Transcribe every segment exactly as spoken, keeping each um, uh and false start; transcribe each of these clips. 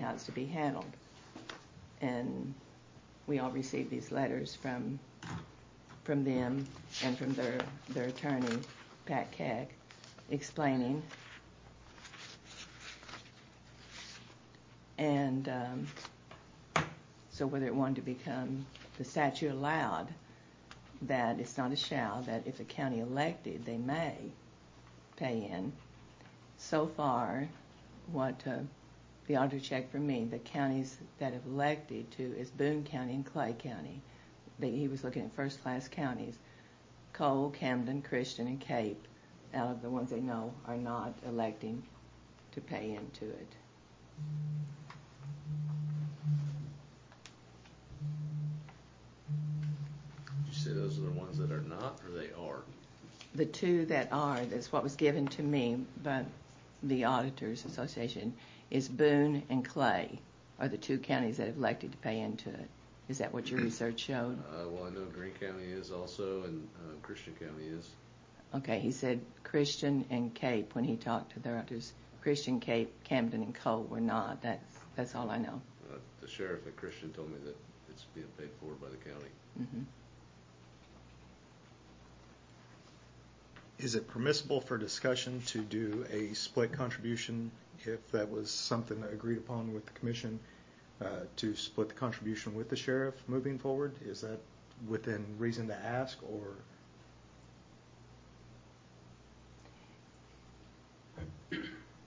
how it's to be handled. And we all received these letters from from them and from their, their attorney, Pat Keck, explaining. And um, so whether it wanted to become, the statute allowed that it's not a shall, that if the county elected, they may pay in. So far, what uh, the auditor checked for me, the counties that have elected to is Boone County and Clay County. They, he was looking at first-class counties. Cole, Camden, Christian, and Cape, out of the ones they know, are not electing to pay into it. You say those are the ones that are not, or they are? The two that are, that's what was given to me by the Auditors Association, is Boone and Clay are the two counties that have elected to pay into it. Is that what your research showed? Uh, well, I know Greene County is also, and uh, Christian County is. Okay, he said Christian and Cape when he talked to their auditors. Christian, Cape, Camden, and Cole were not. That's that's all I know. Uh, the sheriff at Christian told me that it's being paid for by the county. Mm-hmm. Is it permissible for discussion to do a split contribution if that was something agreed upon with the commission, uh, to split the contribution with the sheriff moving forward? Is that within reason to ask, or? Yeah.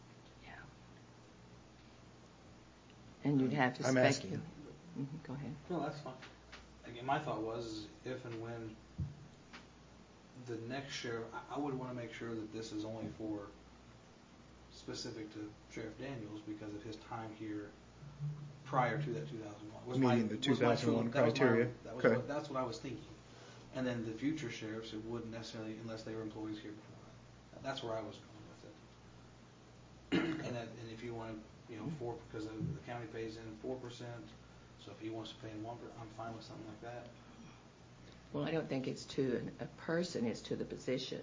And you'd have to I'm speculate. asking. Mm-hmm. Go ahead. No, that's fine. Again, my thought was is if and when the next sheriff, I, I would want to make sure that this is only for specific to Sheriff Daniels because of his time here prior to that two thousand one. Was Meaning my, the two thousand one was my, criteria. That was, Okay. what, that's what I was thinking. And then the future sheriffs, it wouldn't necessarily, unless they were employees here before that. That's where I was going with it. and, that, and if you want to, you know, four, because the, the county pays in four percent, so if he wants to pay in one percent, I'm fine with something like that. Well, I don't think it's to a person, it's to the position.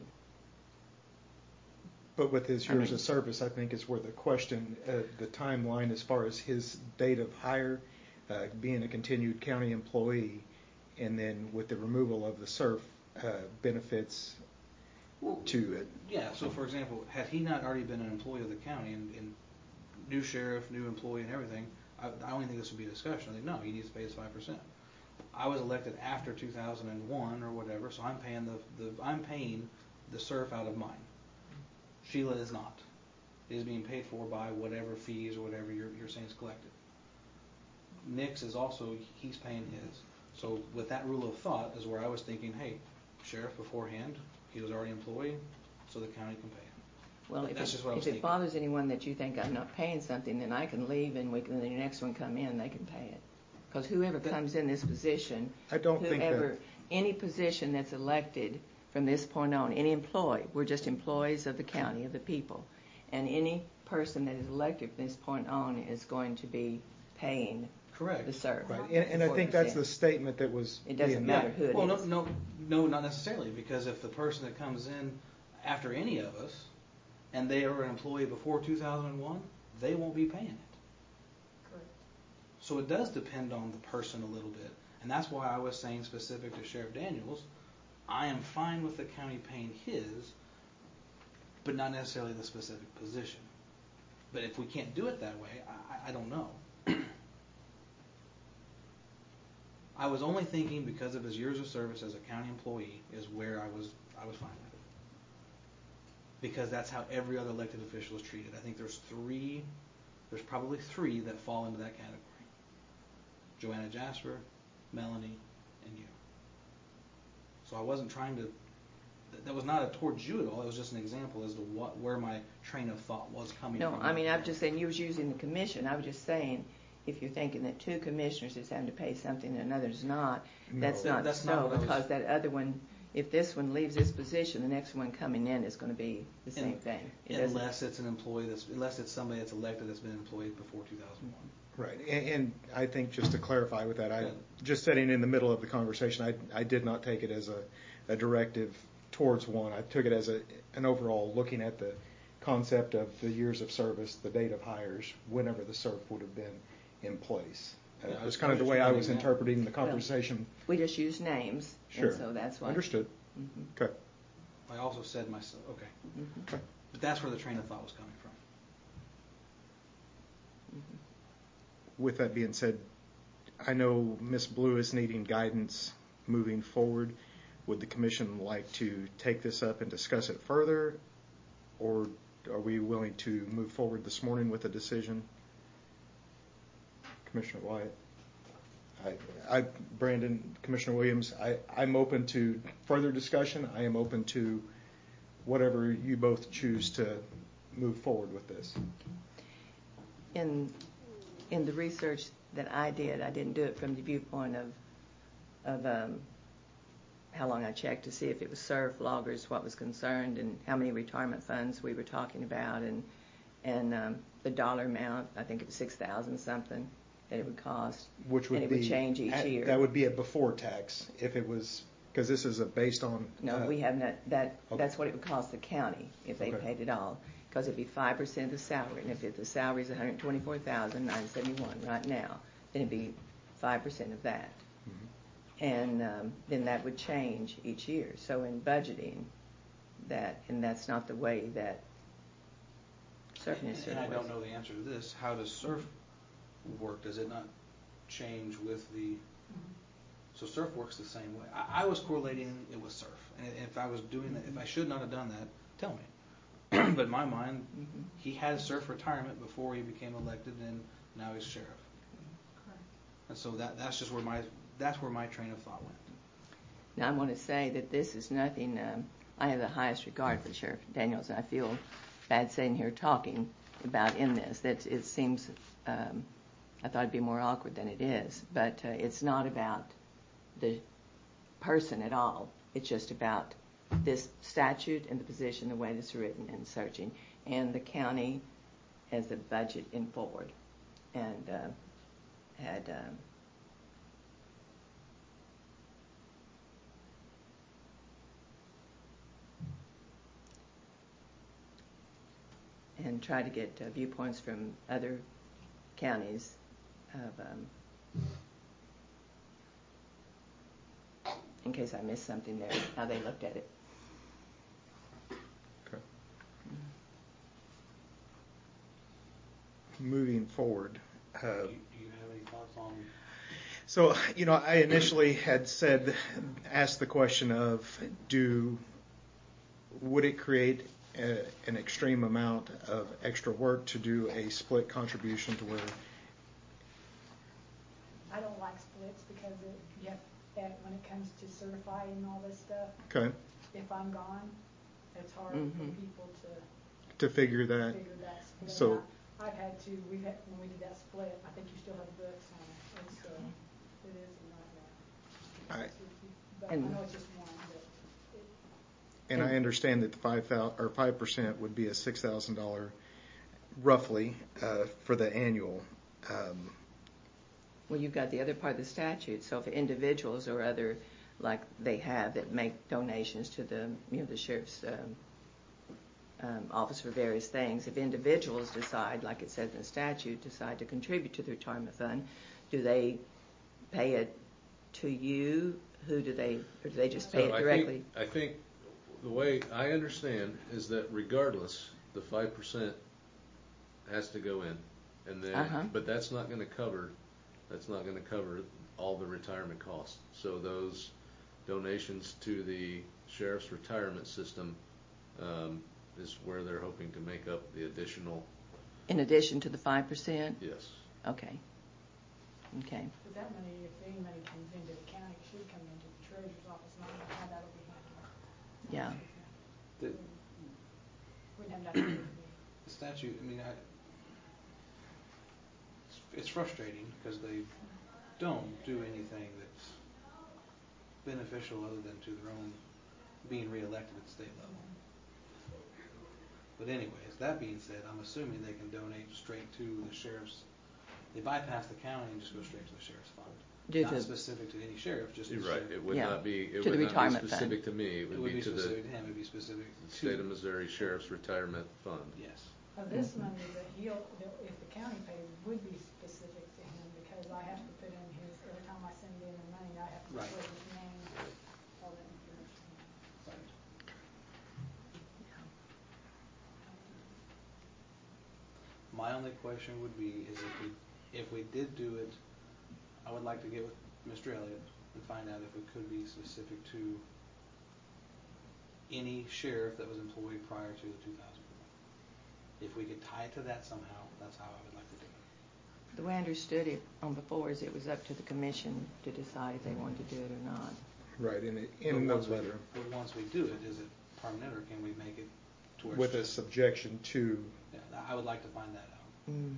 But with his I years mean, of service, I think is where the question, uh, the timeline as far as his date of hire, uh, being a continued county employee, and then with the removal of the S E R F uh, benefits well, to it. Yeah, so for example, had he not already been an employee of the county and, and new sheriff, new employee and everything, I, I don't think this would be a discussion. I think, no, he needs to pay his five percent. I was elected after two thousand one or whatever, so I'm paying the, the I'm paying the S E R F out of mine. Sheila is not. It is being paid for by whatever fees or whatever you're, you're saying is collected. Nick's is also, he's paying his. So with that rule of thought is where I was thinking, hey, sheriff beforehand, he was already employed, so the county can pay him. Well, But if, that's it, just what I was if it thinking. bothers anyone that you think I'm not paying something, then I can leave and we can, then the next one come in, they can pay it. Because whoever That- comes in this position, I don't think whoever, that- any position that's elected from this point on, any employee, we're just employees of the county, of the people, and any person that is elected from this point on is going to be paying Correct. the S E R F. Right, and, and I think that's the statement that was. It doesn't being matter made. who it well, is. no, no, no, not necessarily, because if the person that comes in after any of us, and they are an employee before two thousand one, they won't be paying it. Correct. So it does depend on the person a little bit, and that's why I was saying specific to Sheriff Daniels, I am fine with the county paying his, but not necessarily the specific position. But if we can't do it that way, I, I don't know. I was only thinking because of his years of service as a county employee is where I was I was fine with it. Because that's how every other elected official is treated. I think there's three, there's probably three that fall into that category. Joanna Jasper, Melanie, and you. So I wasn't trying to, that was not a towards you at all, it was just an example as to what where my train of thought was coming No, from. I mean, I'm just saying you was using the commission. I was just saying if you're thinking that two commissioners is having to pay something and another's not, No. that's not That's so not what I was- because that other one, if this one leaves this position, the next one coming in is going to be the same And- thing. It doesn't- Unless it's an employee that's, unless it's somebody that's elected that's been employed before two thousand one. Right, and, and I think just to clarify with that, I Good. just sitting in the middle of the conversation, I, I did not take it as a, a directive towards one. I took it as a, an overall looking at the concept of the years of service, the date of hires, whenever the C E R F would have been in place. Uh, Yeah, I That's was- kind I of the was way just I wondering was that. interpreting the conversation. We just use names, Sure. and so that's why. Understood. Mhm. Okay. I also said myself, okay. Mhm. Okay. But that's where the train of thought was coming from. With that being said, I know Miz Blue is needing guidance moving forward. Would the commission like to take this up and discuss it further, or are we willing to move forward this morning with a decision? Commissioner Wyatt? I, I, Brandon, Commissioner Williams, I, I'm open to further discussion. I am open to whatever you both choose to move forward with this. In, in the research that I did, I didn't do it from the viewpoint of, of um, how long I checked to see if it was C E R F, loggers, what was concerned, and how many retirement funds we were talking about, and and um, the dollar amount. I think it was six thousand something that it would cost, Which would and it be would change each at- year. That would be a before tax if it was, because this is a based on. No, uh, we have not. That Okay. that's what it would cost the county if they Okay. paid it all, because it'd be five percent of the salary, and if it, the salary is one hundred twenty-four thousand nine seventy-one right now, then it'd be five percent of that. And um, then that would change each year. So in budgeting, that and that's not the way that surf And, industry and I works. don't know the answer to this. How does surf work? Does it not change with the? So surf works the same way. I, I was correlating it with surf, and if I was doing that, if I should not have done that, tell me. But in my mind, Mhm. he had surf retirement before he became elected, and now he's sheriff. And so that that's just where my that's where my train of thought went. Now I want to say that this is nothing. Um, I have the highest regard for Sheriff Daniels, and I feel bad sitting here talking about in this. That it seems um, I thought it'd be more awkward than it is, but uh, it's not about the person at all. It's just about this statute and the position, the way it's written and searching, and the county as a budget in forward, and uh, had. Um, and try to get uh, viewpoints from other counties of, um, in case I missed something there, how they looked at it. Okay. Moving forward. Uh, Do you, do you have any thoughts on? So, you know, I initially had said, asked the question of, do, would it create a, an extreme amount of extra work to do a split contribution to where, I don't like splits because it, you have, that when it comes to certifying and all this stuff, okay, if I'm gone, it's hard Mhm. for people to to figure that, figure that split So- out. I've had to, we've had, when we did that split, I think you still have books on it. It's, uh, it is a nightmare. I- But I And- know it's just one, but it, and I understand that the five thousand, or five percent would be a six thousand dollar roughly, uh, for the annual, um, Well, you've got the other part of the statute. So if individuals or other, like they have, that make donations to the, you know, the sheriff's um, um, office for various things, if individuals decide, like it says in the statute, decide to contribute to the retirement fund, do they pay it to you? Who do they, or do they just pay So it I directly? think, I think the way I understand is that regardless, the five percent has to go in, and Uh-huh. then, but that's not gonna cover, that's not gonna cover all the retirement costs. So those donations to the sheriff's retirement system, um, is where they're hoping to make up the additional, In addition to the five percent? yes. Okay. Okay. but that money, if any money comes into the county, it should come into the treasurer's office, and I don't know how that'll be handled. Yeah. The, Wouldn't have nothing to do with me. the statute, I mean, I, it's, it's frustrating because they don't do anything that's beneficial other than to their own being reelected at the state level. But anyways, that being said, I'm assuming they can donate straight to the sheriff's They bypass the county and just go straight to the sheriff's fund. Due Not to- specific to any sheriff, just the You're right, sheriff. it would Yeah, not be, to it the would not retirement be fund. specific to me, it It would be to the specific to him, it would be specific to. State of Missouri Sheriff's Retirement Fund. Yes. Now, this money that he'll, that if the county pays would be specific to him, because I have to put in his, every time I send in the money, I have to Right. put his name, all that information. Right. My only question would be is if we, if we did do it, I would like to get with Mister Elliott and find out if it could be specific to any sheriff that was employed prior to the two thousand four. If we could tie it to that somehow, that's how I would like to do it. The way I understood it on before is it was up to the commission to decide if they wanted to do it or not. Right, in, the- in But the once we- letter, But once we do it, is it permanent or can we make it to where with a it's just, subjection to, yeah, I would like to find that out. Mm.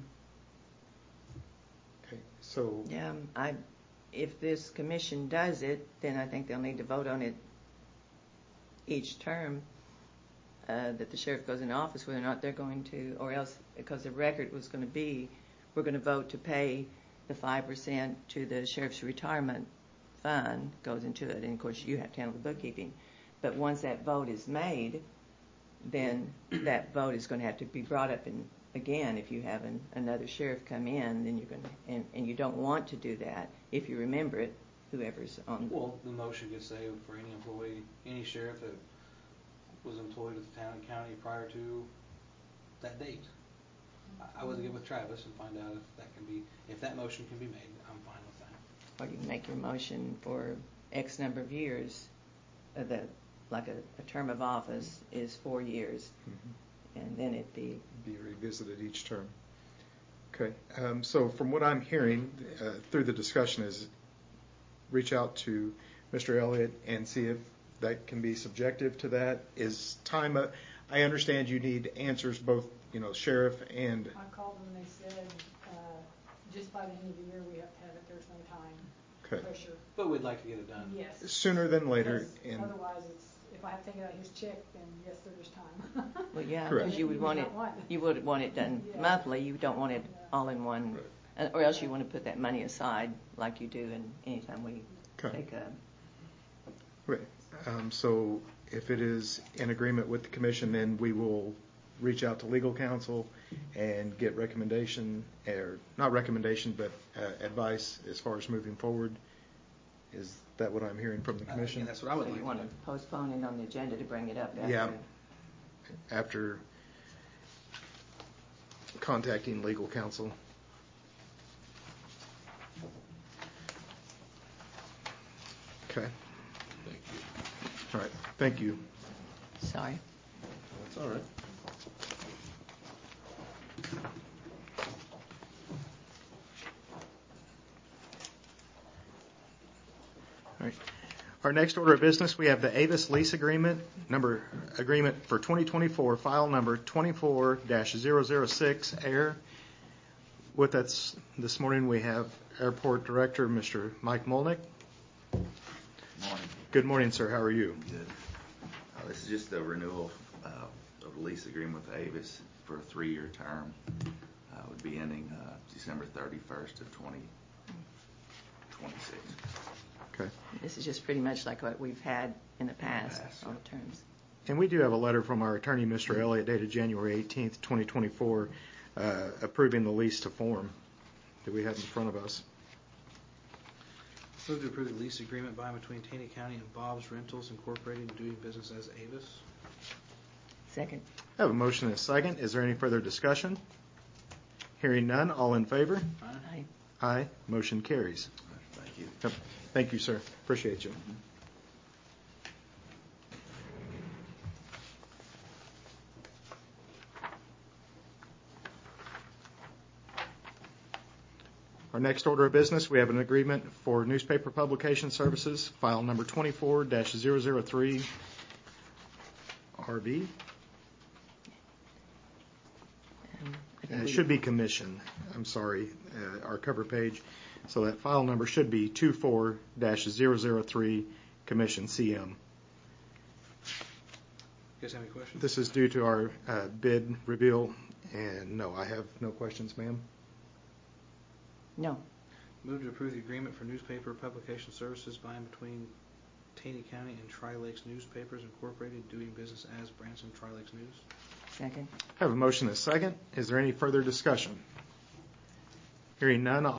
okay, so, Yeah, I, if this commission does it, then I think they'll need to vote on it each term, uh, that the sheriff goes into office, whether or not they're going to, or else, because the record was going to be, we're going to vote to pay the five percent to the sheriff's retirement fund, goes into it, and of course you have to handle the bookkeeping. But once that vote is made, then that vote is going to have to be brought up in, again, if you have an, another sheriff come in, then you're going to, and, and you don't want to do that. If you remember it, whoever's on. Well, the motion could say for any employee, any sheriff that was employed at the town and county prior to that date. I- I would get with Travis and find out if that can be, if that motion can be made, I'm fine with that. Or you can make your motion for X number of years, uh, the, like a, a term of office is four years, mhm, and then it be, be revisited each term. Okay, um, so from what I'm hearing uh, through the discussion is reach out to Mister Elliott and see if that can be subjective to that. Is time, uh, I understand you need answers, both, you know, sheriff and, I called them and they said, uh, just by the end of the year, we have to have it, there's no time okay, pressure. But we'd like to get it done. Yes. sooner than later. Because And otherwise, it's, if I have to take it out of his check, then yes, there's time. well, yeah, Correct. because you would You want would it, not want- you would want it done Yeah. monthly. You don't want it Yeah. all in one, Right. uh, or else you want to put that money aside like you do in anytime we Okay. take a. Right. Um, so if it is in agreement with the commission, then we will reach out to legal counsel and get recommendation, or not recommendation, but uh, advice as far as moving forward. Is that what I'm hearing from the Uh, commission? yeah, that's what I would So like you to want to do. postpone it on the agenda to bring it up after. Yeah. After contacting legal counsel. Okay. Thank you. All right. Thank you. Sorry. That's all right. All right. Our next order of business, we have the Avis lease agreement, number agreement for twenty twenty-four, file number twenty-four dash zero zero six, Air. With us this morning, we have Airport Director, Mister Mike Molnick. Morning. Good morning, sir. How are you? Good. Uh, This is just a renewal uh, of the lease agreement with Avis for a three-year term. Uh, Would be ending uh, December thirty-first of twenty twenty-six. Okay. This is just pretty much like what we've had in the past, past, all yeah. the terms. And we do have a letter from our attorney, Mister Elliott, dated January eighteenth, twenty twenty-four, uh, approving the lease to form that we have in front of us. Move to approve the lease agreement by and between Taney County and Bob's Rentals Incorporated doing business as Avis. Second. I have a motion and a second. Is there any further discussion? Hearing none, all in favor? Aye. Aye. Motion carries. Thank you. Yep. Thank you, sir. Appreciate you. Our next order of business, we have an agreement for newspaper publication services, file number twenty-four dash zero zero three, R V. Um, I think And it we- should be commission. I'm sorry, uh, our cover page. So that file number should be two four dash zero zero three, commission C M. You guys have any questions? This is due to our uh, bid reveal, and no, I have no questions, ma'am. No. Move to approve the agreement for newspaper publication services by and between Taney County and Tri-Lakes Newspapers Incorporated, doing business as Branson Tri-Lakes News. Second. I have a motion and a second. Is there any further discussion? Hearing none,